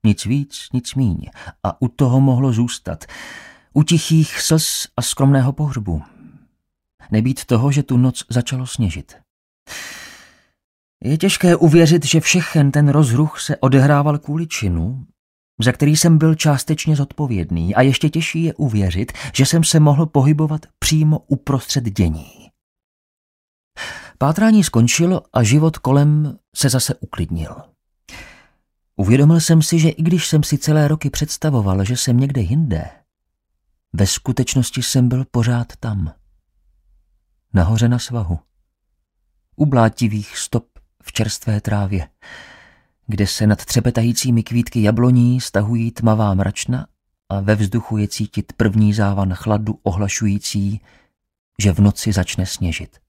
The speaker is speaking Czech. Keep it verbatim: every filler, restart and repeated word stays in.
Nic víc, nic míň. A u toho mohlo zůstat. U tichých slz a skromného pohřbu. Nebýt toho, že tu noc začalo sněžit. Je těžké uvěřit, že všechen ten rozruch se odehrával kvůli činu, za který jsem byl částečně zodpovědný, a ještě těžší je uvěřit, že jsem se mohl pohybovat přímo uprostřed dění. Pátrání skončilo a život kolem se zase uklidnil. Uvědomil jsem si, že i když jsem si celé roky představoval, že jsem někde jinde, ve skutečnosti jsem byl pořád tam. Nahoře na svahu. U blátivých stop v čerstvé trávě, kde se nad třepetajícími kvítky jabloní stahují tmavá mračna a ve vzduchu je cítit první závan chladu ohlašující, že v noci začne sněžit.